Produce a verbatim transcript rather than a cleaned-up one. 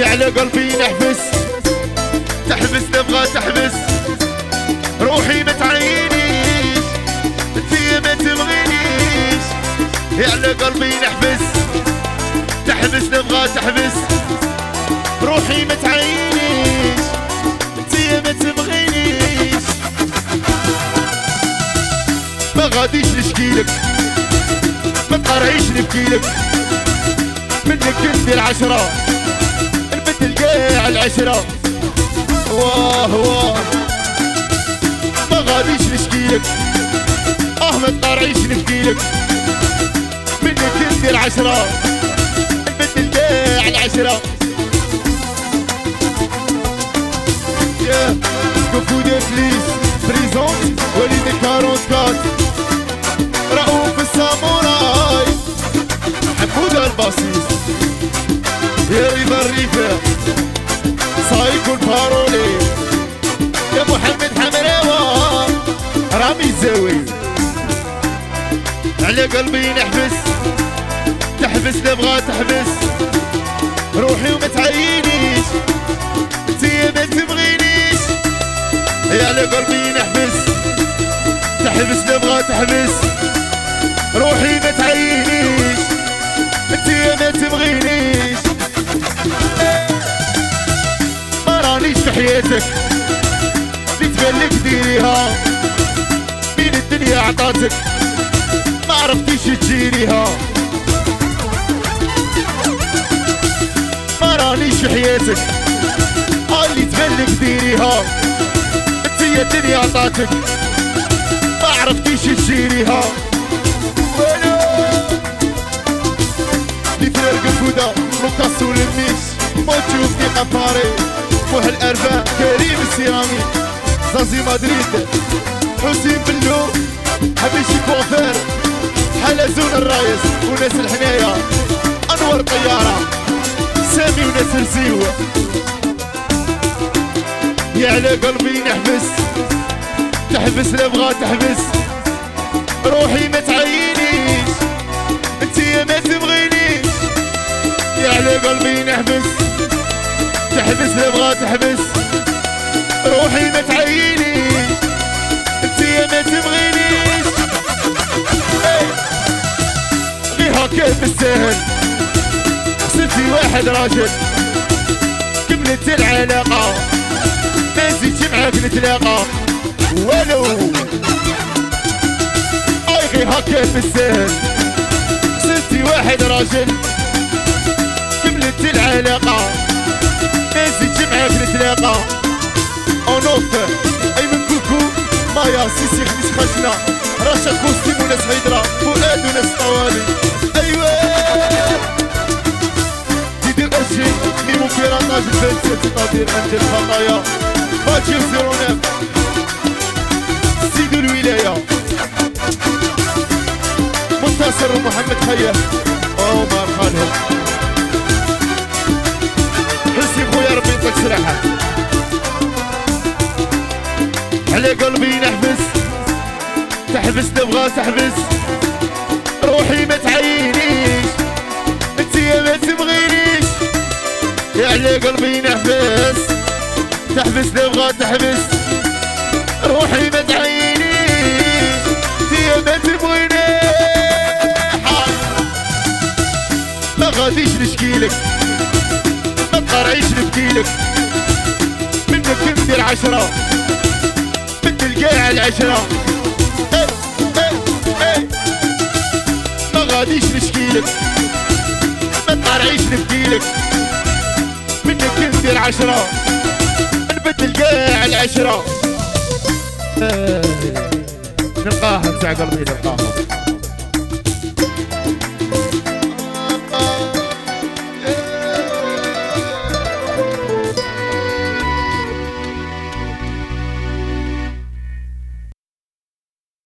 يا على قلبي نحبس تحبس نبغى تحبس روحي ما تعينيش انتي ما تبغينيش يا على قلبي نحبس تحبس نبغى تحبس روحي ما تعينيش انتي ما تبغينيش ما غاديش نشكيلك ما تقرعيش نبكيلك منك ندير عشرة نبدل كاع العشرة واه واه ما غاديش نشكيلك اه ما تقرعيش نبكيلك منك ندير عشرة نبدل كاع العشرة ياه كفو دي بليز بريزون وليد أربعة وأربعين رؤوف الساموراي حمود الباسيس يا رضا الرفاق سايكو البارولي يا محمد حمراوة رامي الزاوي على قلبي نحبس تحبس نبغى تحبس روحي وما تعينيش انتي ما تبغينيش يا على قلبي نحبس تحبس نبغى تحبس روحي ما تعينيش انتي ما تبغينيش ما رانيش في حياتك اللي تبلك ديريها مين الدنيا عطاتك ما عرفتيش تجيريها ما رانيش في حياتك اللي تبلك ديريها انتي الدنيا عطاتك ما عرفتيش تجيريها لي فريق الفودا لوكاس والميس موتشوف دي قفاري موح الارباع كريم السيرامي زازي مدريد حسين بلو حبيشي كوافير حلزون الرايس وناس الحنايا انور طيارة سامي وناس الزيو يا على قلبي نحبس تحبس نبغى تحبس روحي ما تعينيش انتي ما تبغينيش يا على قلبي نحبس تحبس نبغى تحبس روحي ما تعينيش انتي ما تبغينيش غير هكا بالسهل صرتي واحد راجل كملت العلاقة ما زيدش معاك نتلاقى ولو اي غير هكا بالسهل صرتي واحد راجل كملت العلاقة ما زيدش معاك نتلاقى اونوف اي من كوكو مايا سيسي خميس خشنا رشا كوستيم وناس هيدرا فؤاد وناس طوالي ايوا ديدي الاشي ميمو كيراناج البنسة تقدير عند الخطايا فاتشي وزيرونيف سيدو الولاية منتصر ومحمد خير عمر خالد حسي خويا ربي يعطيك صراحة على قلبي نحبس تحبس نبغى تحبس روحي ما تعينيش انتي ما تبغينيش يا على قلبي نحبس تحبس نبغى تحبس روحي ما تعينيش انتي ما تبغينيش ما غاديش نشكيلك ما تقرعيش نبكيلك منك ندير عشرة بدل كاع العشرة اي اي اي ما غاديش نشكيلك ما تقرعيش نبكيلك منك ندير عشرة نبدل كاع العشرة نلقاها نتاع قلبي نلقاها